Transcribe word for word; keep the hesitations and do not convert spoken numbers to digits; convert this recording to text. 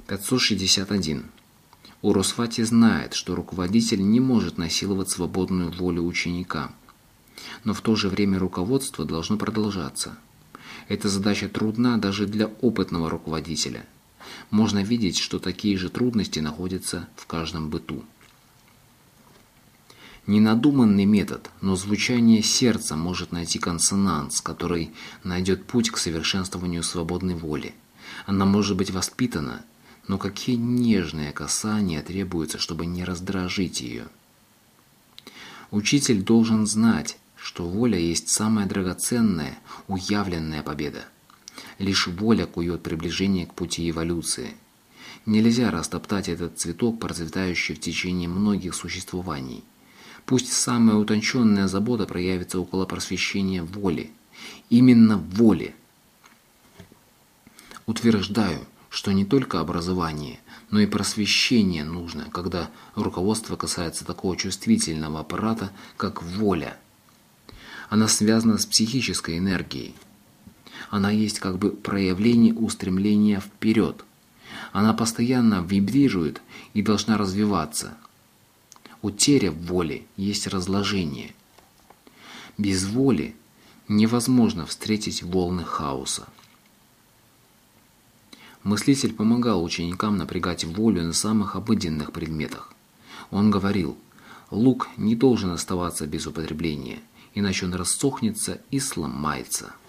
пятьсот шестьдесят один. Уросвати знает, что руководитель не может насиловать свободную волю ученика, но в то же время руководство должно продолжаться. Эта задача трудна даже для опытного руководителя. Можно видеть, что такие же трудности находятся в каждом быту. Ненадуманный метод, но звучание сердца может найти консонанс, который найдет путь к совершенствованию свободной воли. Она может быть воспитана, но какие нежные касания требуются, чтобы не раздражить ее. Учитель должен знать, что воля есть самая драгоценная, уявленная победа. Лишь воля кует приближение к пути эволюции. Нельзя растоптать этот цветок, процветающий в течение многих существований. Пусть самая утонченная забота проявится около просвещения воли. Именно воли. Утверждаю, что не только образование, но и просвещение нужно, когда руководство касается такого чувствительного аппарата, как воля. Она связана с психической энергией. Она есть как бы проявление устремления вперед. Она постоянно вибрирует и должна развиваться. Утеря воли есть разложение. Без воли невозможно встретить волны хаоса. Мыслитель помогал ученикам напрягать волю на самых обыденных предметах. Он говорил: лук не должен оставаться без употребления, иначе он рассохнется и сломается.